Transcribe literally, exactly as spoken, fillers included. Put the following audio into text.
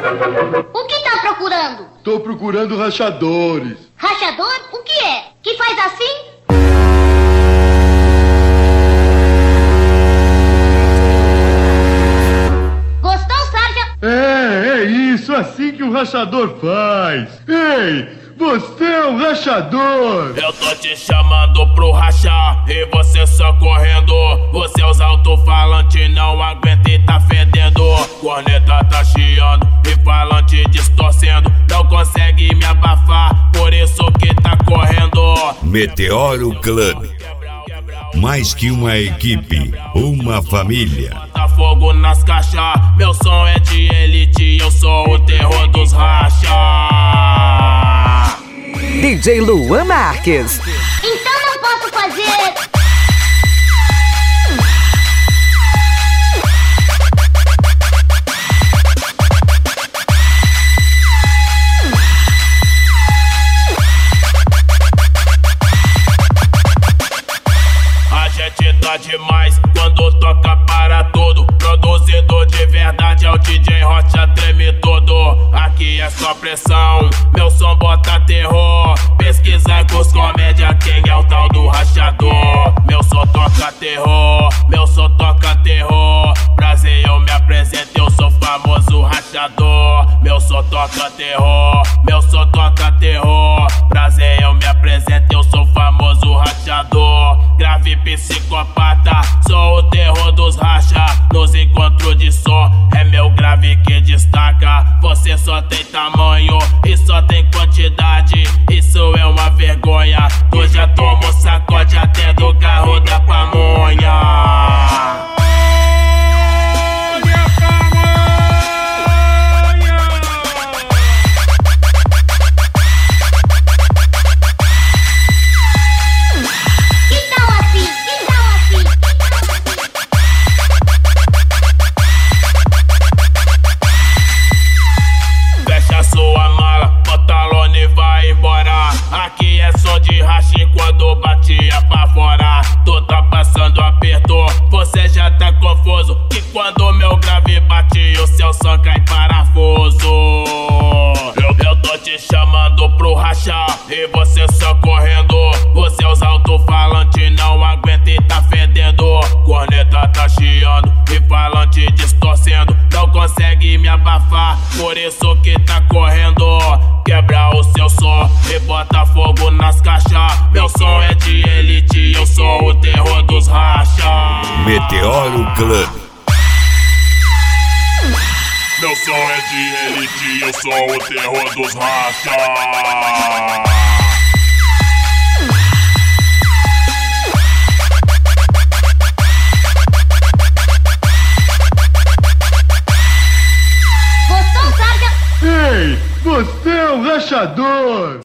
O que tá procurando? Tô procurando rachadores. Rachador? O que é? Que faz assim? Gostou, Sarja? É, é isso, assim que o rachador faz. Ei! Você é um rachador! Eu tô te chamando pro rachar e você só correndo. Os seus alto-falantes não aguenta e tá fedendo. Corneta tá chiando e falante distorcendo. Não consegue me abafar, por isso que tá correndo. Meteoro Club. Mais que uma equipe, uma família. Tá fogo nas caixas, meu som é de elite, eu sou o terror dos racha. D J Luan Marques. Então não posso fazer... A gente tá demais quando toca para tudo. Produzido de verdade é o D J Rocha, treme todo. Aqui é só pressão, meu som bota terror. Pesquisa com os comédia, quem é o tal do rachador. Meu som toca terror, meu som toca terror. Prazer, eu me apresento, eu sou famoso rachador. Meu som toca terror, meu som toca terror. Prazer, eu me apresento, eu sou famoso rachador. Grave psicopata, sou o terror dos racha. Nos encontros de som, é meu grave que destaca. Você só tem tamanho e só tem quantidade, isso é uma vergonha. Tu já tomou sacode até do carro da pamonha. Aqui é som de racha quando batia pra fora. Tu tá passando aperto, você já tá confuso. Que quando meu grave bate, o seu som cai parafuso. Eu, eu tô te chamando pro rachar e você só correndo. Os seus alto-falantes não aguenta e tá fedendo. Corneta tá chiando e falante distorcendo. Não consegue me abafar, por isso que tá correndo. Quebra o seu som e bota fogo nas caixas. Meu som é de elite, eu sou o terror dos racha. Meteoro Club. Meu som é de elite, eu sou o terror dos racha. Ei, você é um rachador!